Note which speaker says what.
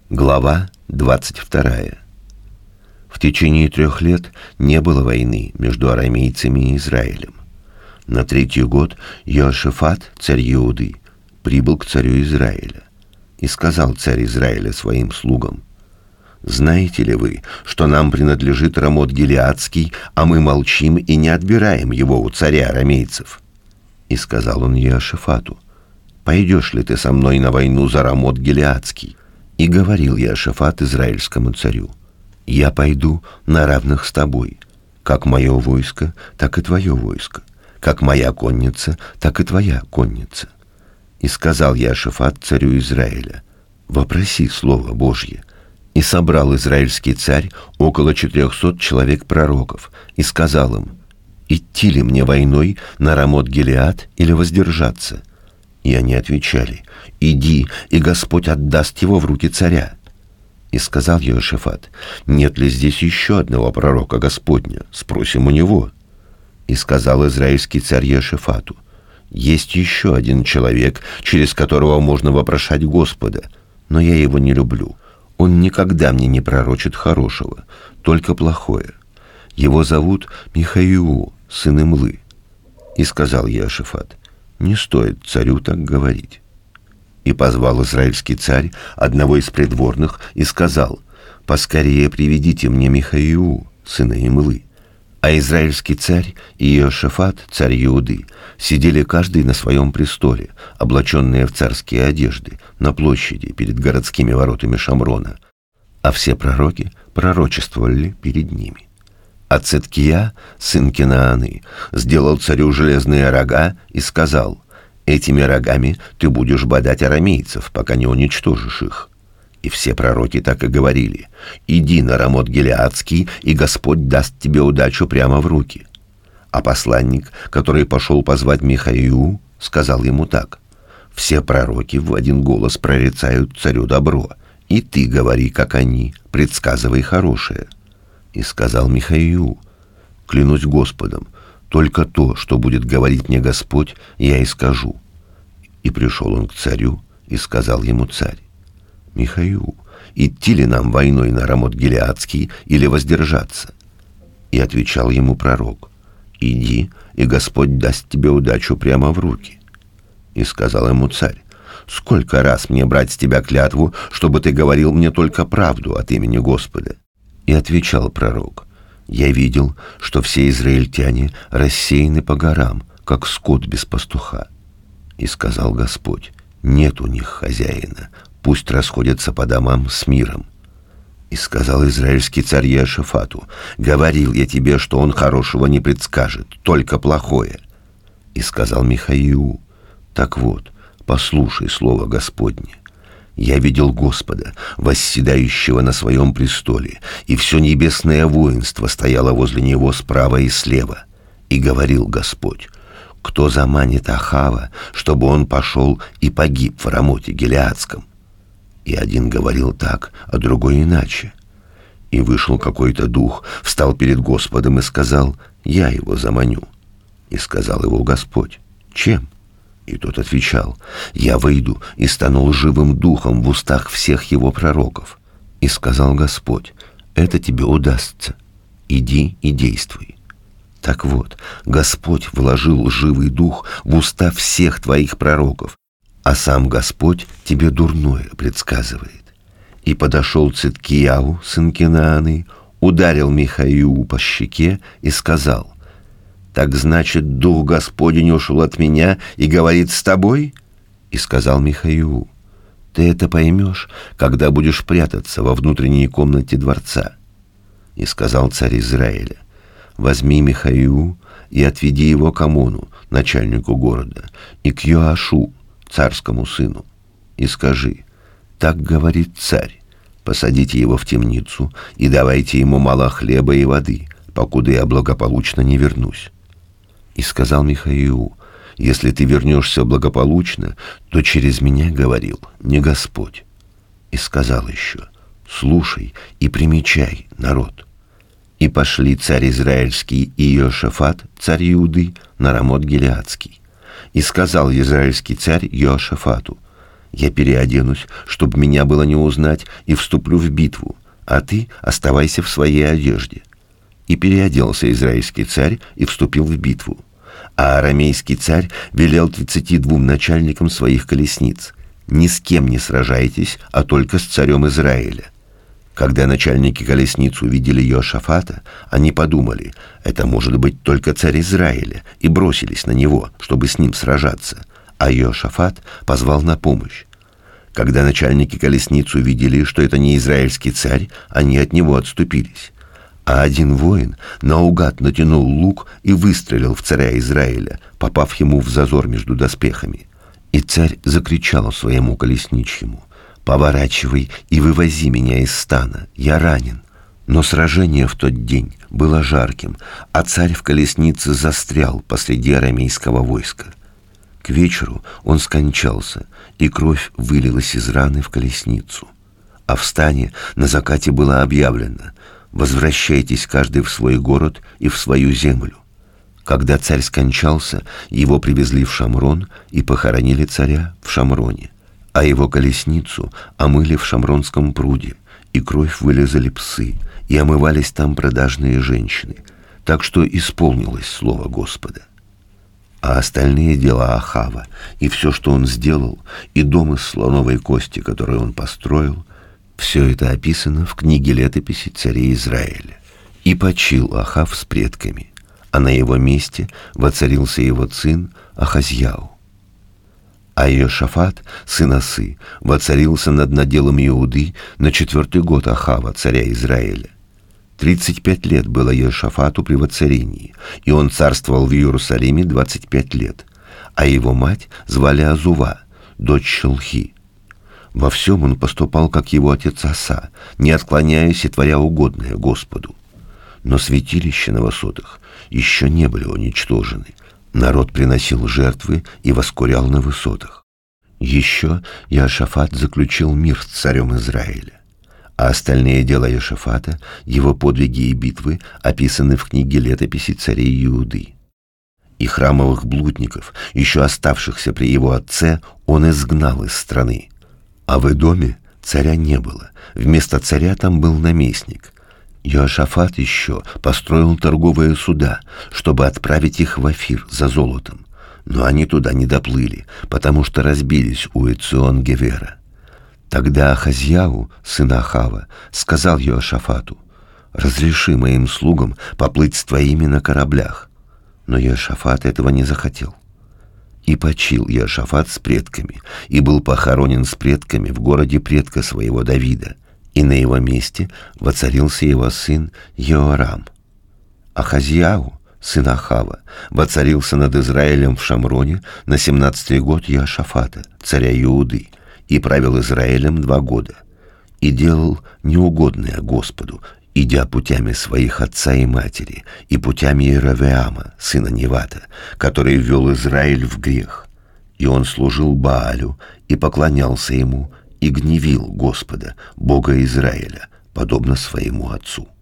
Speaker 1: Глава 22. В течение 3 лет не было войны между арамейцами и Израилем. На 3-й год Иошафат, царь Иуды, прибыл к царю Израиля. И сказал царь Израиля своим слугам: «Знаете ли вы, что нам принадлежит Рамот Гилеадский, а мы молчим и не отбираем его у царя арамейцев?» И сказал он Иошафату: «Пойдешь ли ты со мной на войну за Рамот Гилеадский?» И говорил Иошафат израильскому царю: «Я пойду на равных с тобой, как мое войско, так и твое войско, как моя конница, так и твоя конница». И сказал Иошафат царю Израиля: «Вопроси слово Божье». И собрал израильский царь около 400 человек-пророков, и сказал им: «Идти ли мне войной на Рамот-Гилеад или воздержаться?» И они отвечали: «Иди, и Господь отдаст его в руки царя». И сказал Иошафат: «Нет ли здесь еще одного пророка Господня? Спросим у него». И сказал израильский царь Иошафату: «Есть еще один человек, через которого можно вопрошать Господа, но я его не люблю. Он никогда мне не пророчит хорошего, только плохое. Его зовут Михаиу, сын Имлы». И сказал Иошафат: «Не стоит царю так говорить». И позвал израильский царь одного из придворных и сказал: «Поскорее приведите мне Михаиу, сына Имлы». А израильский царь и Иошафат, царь Иуды, сидели каждый на своем престоле, облаченные в царские одежды, на площади перед городскими воротами Шамрона, а все пророки пророчествовали перед ними. А Циткия, сын Кинааны, сделал царю железные рога и сказал: «Этими рогами ты будешь бодать арамейцев, пока не уничтожишь их». И все пророки так и говорили: «Иди на Рамот-Гилеадский, и Господь даст тебе удачу прямо в руки». А посланник, который пошел позвать Михаиу, сказал ему так: «Все пророки в один голос прорицают царю добро, и ты говори, как они, предсказывай хорошее». И сказал Михаиу: «Клянусь Господом, только то, что будет говорить мне Господь, я и скажу». И пришел он к царю, и сказал ему царь: «Михаиу, идти ли нам войной на Рамот-Гилеадский или воздержаться?» И отвечал ему пророк: «Иди, и Господь даст тебе удачу прямо в руки». И сказал ему царь: «Сколько раз мне брать с тебя клятву, чтобы ты говорил мне только правду от имени Господа?» И отвечал пророк: «Я видел, что все израильтяне рассеяны по горам, как скот без пастуха». И сказал Господь: «Нет у них хозяина, пусть расходятся по домам с миром». И сказал израильский царь Иошафату: «Говорил я тебе, что он хорошего не предскажет, только плохое». И сказал Михаиу: «Так вот, послушай слово Господне. Я видел Господа, восседающего на своем престоле, и все небесное воинство стояло возле него справа и слева. И говорил Господь: кто заманит Ахава, чтобы он пошел и погиб в Рамоте Гилеадском?» И один говорил так, а другой иначе. И вышел какой-то дух, встал перед Господом и сказал: «Я его заманю». И сказал его Господь: «Чем?» И тот отвечал: «Я выйду и стану лживым духом в устах всех его пророков». И сказал Господь: «Это тебе удастся. Иди и действуй». Так вот, Господь вложил лживый дух в уста всех твоих пророков, а сам Господь тебе дурное предсказывает». И подошел Циткияу, сын Кинааны, ударил Михаиу по щеке и сказал: «Так значит, дух Господень ушел от меня и говорит с тобой?» И сказал Михаиу: «Ты это поймешь, когда будешь прятаться во внутренней комнате дворца». И сказал царь Израиля: «Возьми Михаиу и отведи его к Амону, начальнику города, и к Йоашу, царскому сыну, и скажи: так говорит царь, посадите его в темницу и давайте ему мало хлеба и воды, покуда я благополучно не вернусь». И сказал Михаиу: «Если ты вернешься благополучно, то через меня говорил не Господь». И сказал еще: «Слушай и примечай, народ». И пошли царь Израильский и Иошафат, царь Иуды, на Рамот-Гилеадский. И сказал израильский царь Иошафату: Я переоденусь, чтобы меня было не узнать, и вступлю в битву, а ты оставайся в своей одежде». И переоделся израильский царь и вступил в битву. А арамейский царь велел 32 начальникам своих колесниц: «Ни с кем не сражайтесь, а только с царем Израиля». Когда начальники колесниц увидели Иошафата, они подумали: это может быть только царь Израиля, и бросились на него, чтобы с ним сражаться. А Иошафат позвал на помощь. Когда начальники колесниц увидели, что это не израильский царь, они от него отступились. А один воин наугад натянул лук и выстрелил в царя Израиля, попав ему в зазор между доспехами. И царь закричал своему колесничьему: «Поворачивай и вывози меня из стана, я ранен». Но сражение в тот день было жарким, а царь в колеснице застрял посреди арамейского войска. К вечеру он скончался, и кровь вылилась из раны в колесницу. А в стане на закате было объявлено: «Возвращайтесь каждый в свой город и в свою землю». Когда царь скончался, его привезли в Шамрон и похоронили царя в Шамроне, а его колесницу омыли в Шамронском пруде, и кровь вылизали псы, и омывались там продажные женщины, так что исполнилось слово Господа. А остальные дела Ахава, и все, что он сделал, и дом из слоновой кости, который он построил, все это описано в книге летописи царей Израиля. И почил Ахав с предками, а на его месте воцарился его сын Ахазьяу. А Иошафат, сын Асы, воцарился над наделом Иуды на 4-й год Ахава, царя Израиля. 35 лет было Иошафату при воцарении, и он царствовал в Иерусалиме 25 лет, а его мать звали Азува, дочь Шилхи. Во всем он поступал, как его отец Аса, не отклоняясь и творя угодное Господу. Но святилища на высотах еще не были уничтожены. Народ приносил жертвы и воскурял на высотах. Еще Иошафат заключил мир с царем Израиля. А остальные дела Иошафата, его подвиги и битвы описаны в книге летописи царей Иуды. И храмовых блудников, еще оставшихся при его отце, он изгнал из страны. А в Эдоме царя не было, вместо царя там был наместник. Иошафат еще построил торговые суда, чтобы отправить их в Офир за золотом, но они туда не доплыли, потому что разбились у Эцион-Гевера. Тогда Ахазьяу, сын Ахава, сказал Иошафату: «Разреши моим слугам поплыть с твоими на кораблях». Но Иошафат этого не захотел. И почил Иошафат с предками, и был похоронен с предками в городе предка своего Давида, и на его месте воцарился его сын Йоарам. Ахазьяу, сын Ахава, воцарился над Израилем в Шамроне на 17-й год Иошафата, царя Иуды, и правил Израилем 2 года, и делал неугодное Господу, идя путями своих отца и матери, и путями Иеровеама, сына Невата, который ввел Израиль в грех. И он служил Баалю, и поклонялся ему, и гневил Господа, Бога Израиля, подобно своему отцу.